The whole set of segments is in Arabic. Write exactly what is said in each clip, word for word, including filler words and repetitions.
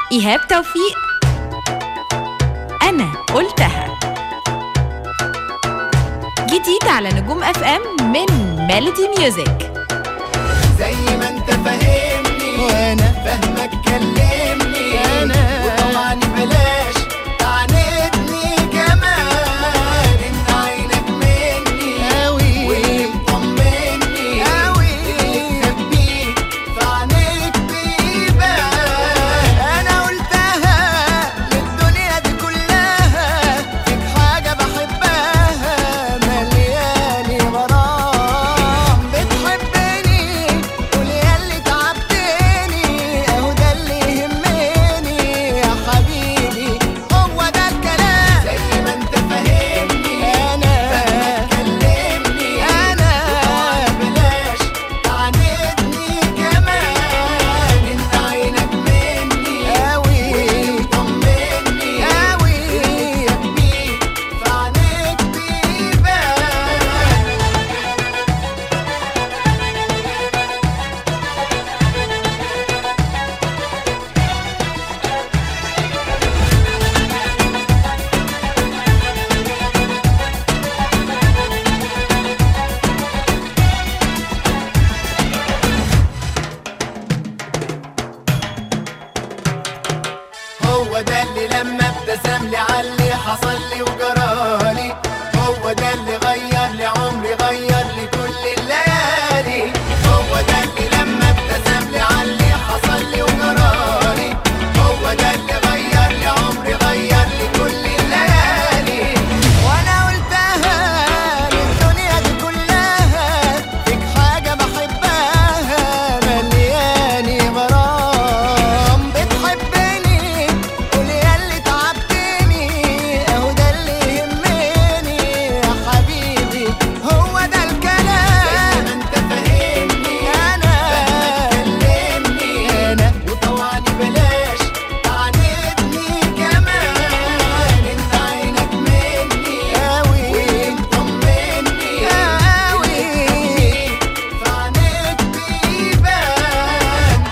إيهاب توفيق. أنا قلتها جديد على نجوم اف ام من ميلودي ميوزك. زي ما انت فاهمني وانا فاهمك كلمني انا وطبعا بلاش تعاندني كمان. انت عينك مني اوي واللي مطمني اوي اللي تخبيه في عينيك بيبان. انا قلتها للدنيا دي كلها فيك حاجة بحبها ملياني غرام. بتحبني قول ياللي تعبتني اهو ده اللي يهمني يا حبيبي هو ده الكلام. زي ما انت فاهمني انا فاهمك كلمني انا بلاش تعاندني كمان. انت عينك مني اوي واللي مطمني اوي يا كبير في عينيك بيبان. هو ده اللي لما ابتسم لي علي حصل لي وجرالي. هو ده اللي غير لي عمري غير لي كل الليالي. هو ده اللي لما ابتسم لي علي حصل لي وجرالي. هو ده اللي غير لي عمري غير لي كل الليالي. وانا قلتها للدنيا دي كلها فيك حاجة بحبها ملياني غرام. بتحبني قول ياللي تعبتني اهو ده اللي يهمني يا حبيبي هو ده الكلام. زي ما انت فاهمني انا فاهمك كلمني انا وطوعني بلاش تعاندني كمان. انت عينك مني اوي واللي مطمني اوي في عينيك بيبان.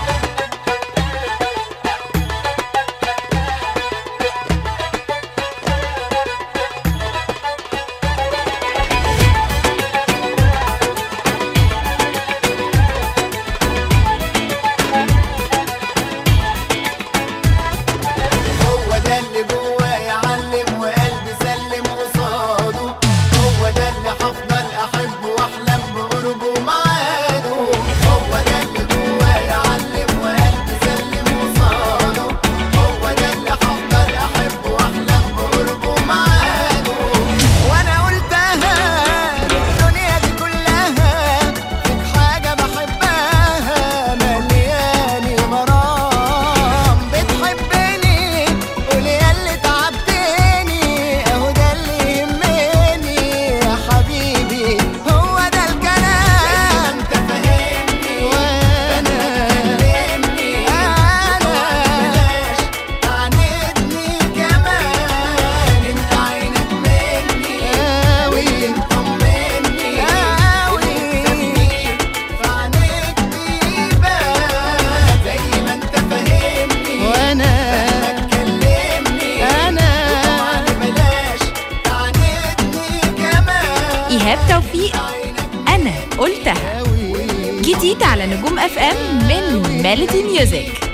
هو ده اللي جوايا علم وقلبي سلم قصاده. هو ده اللي هفضل احبه واحلم بقربه معاده. هو ده اللي جوايا علم وقلبي سلم قصاده. هو ده اللي هفضل احبه واحلم بقربه معاده. وانا قلتها للدنيا دي كلها فيك حاجة بحبها ملياني غرام. بتحبني قول ياللي تعبتني اهو ده اللي يهمني يا حبيبي هو ده الكلام. انت فاهمني وانا كلمني انا بلاش تعاندني كمان. انت عينك مني اوي واللي مطمني اوي تخبيه في عينيك بيبان. زي ما انت فاهمني وانا فاهمك كلمني انا وطبعا بلاش تعاندني كمان. إيهاب توفيق. أنا قلتها اوي جديد على نجوم اف ام من ميلودي ميوزك.